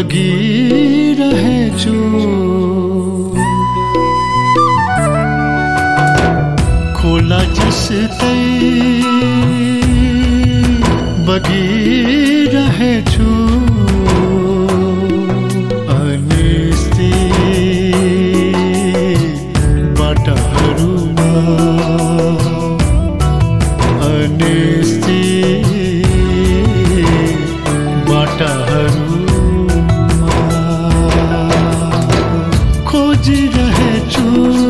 बगिरहेछु खोला जस्तै बगिरहेछु खोजिरहेछु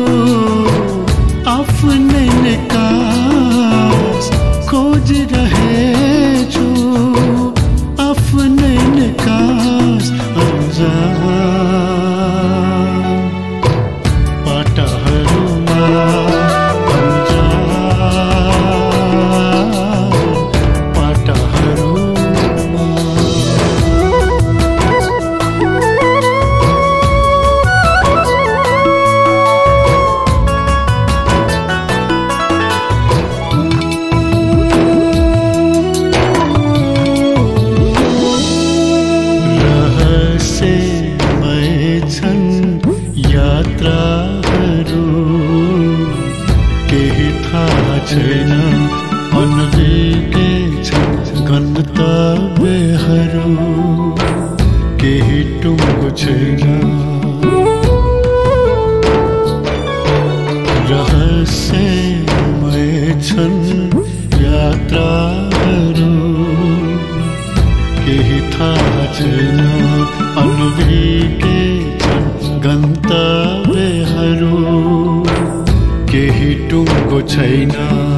आफ्नै निकास खोजिरहेछु आफ्नै निकास अन्जान बाटाहरूमा केही थाहा छैन अनभिज्ञ छन् गन्तव्यहरू केही टुङ्गो छैन रहस्यमय छन् यात्राहरू केही थाहा छैन अनभिज्ञ छन् गन्तव्यहरू केही टुङ्गो छैन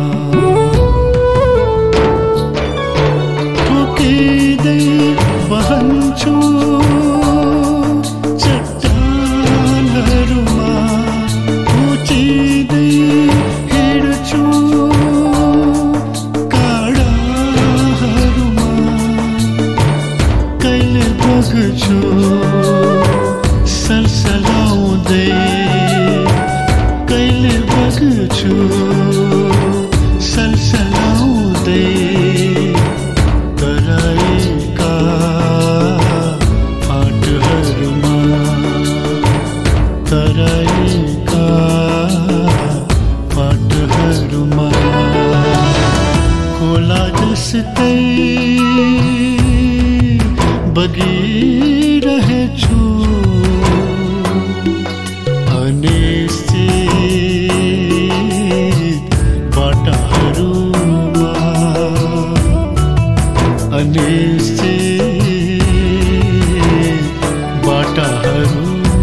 ठोकिँदै बहन्छु चट्टानहरूमा कुचिँदै हिँड्छु काँडाहरूमा कहिले बग्छु सलसलाउँदै कहिले बग्छु सलसलाउँदै तराईका फाटहरूमा तराईका फाटहरूमा खोला जस्तै बगिरहेछु अनिश्चित बाटाहरू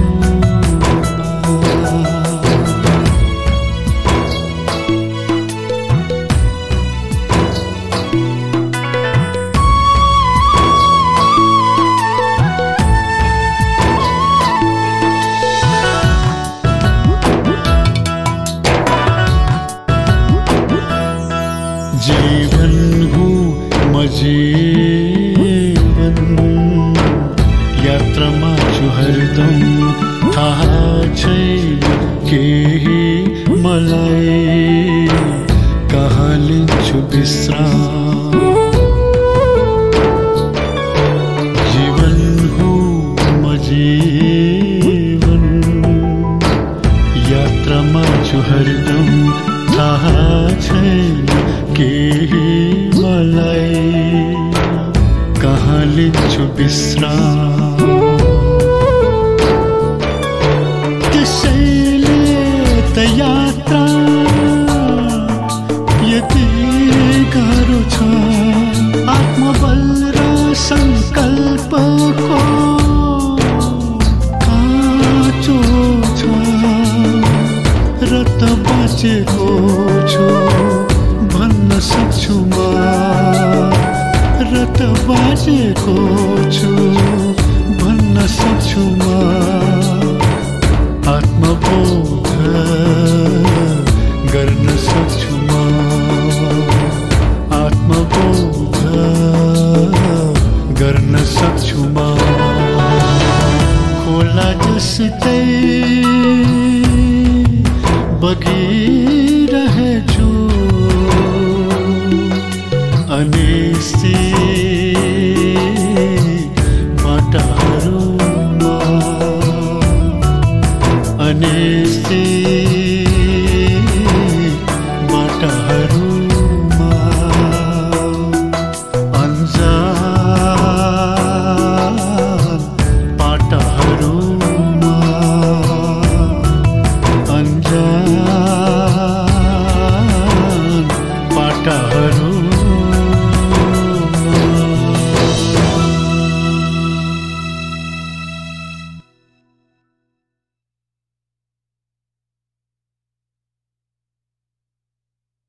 जीवन हूँ मजीवन यात्रामा छु हरदम थाहा छैन केही मलाई कहाँ लिन्छु विश्राम जीवन हूँ मजीवन यात्रामा छु हरदम थाहा छैन केही मलाई कहाँ लिन्छु विश्राम त्यसैले त यात्रा यति गाह्रो छ आत्मबल र सङ्कल्पको काँचो छ र त बाँचेको छु भन्न सक्छु म र त बाँचेको छु भन्न सक्छु म आत्मबोध गर्न सक्छु म आत्मबोध गर्न सक्छु म खोला जस्तै बगिरहेछु अनिश्चित